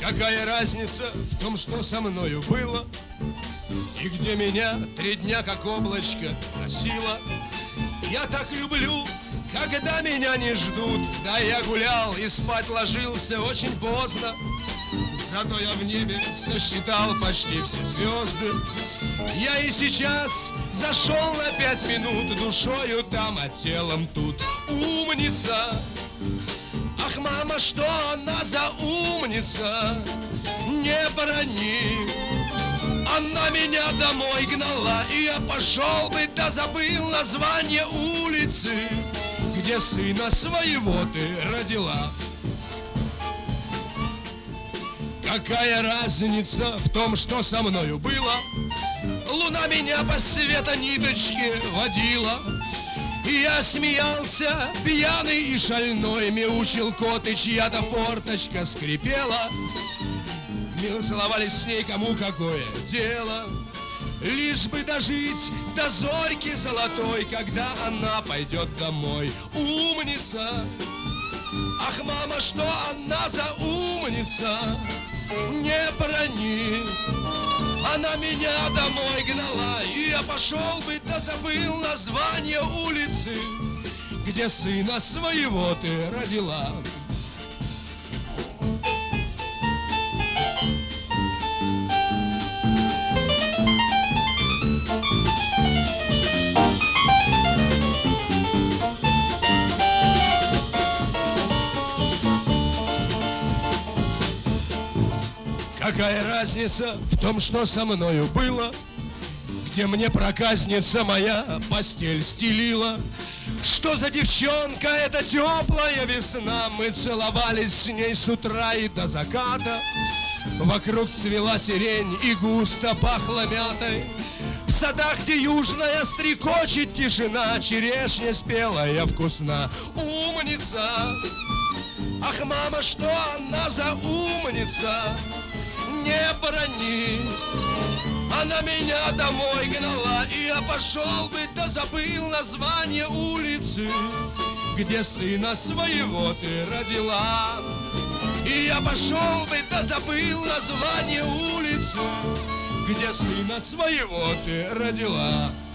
Какая разница в том, что со мною было, и где меня 3 дня как облачко носило. Я так люблю, когда меня не ждут. Да, я гулял и спать ложился очень поздно, зато я в небе сосчитал почти все звезды. Я и сейчас зашел на 5 минут, душою там, а телом тут. Умница! Ах, мама, что она за умница? Не брони. Она меня домой гнала, и я пошел бы, да забыл название улицы, где сына своего ты родила. Какая разница в том, что со мною было? Луна меня по света ниточке водила, и я смеялся, пьяный и шальной, мяучил кот, и чья-то форточка скрипела. Мы целовались с ней, кому какое дело, лишь бы дожить до зорьки золотой, когда она пойдет домой. Умница! Ах, мама, что она за умница? Не брони. Она меня домой гнала, и я пошел бы, да забыл название улицы, где сына своего ты родила. Какая разница в том, что со мною было, где мне проказница моя постель стелила? Что за девчонка, эта теплая весна? Мы целовались с ней с утра и до заката. Вокруг цвела сирень и густо пахло мятой. В садах, где южная стрекочет тишина, черешня спелая вкусна. Умница! Ах, мама, что она за умница? Не брони. Она меня домой гнала, и я пошел бы, да забыл название улицы, где сына своего ты родила. И я пошел бы, да забыл название улицы, где сына своего ты родила.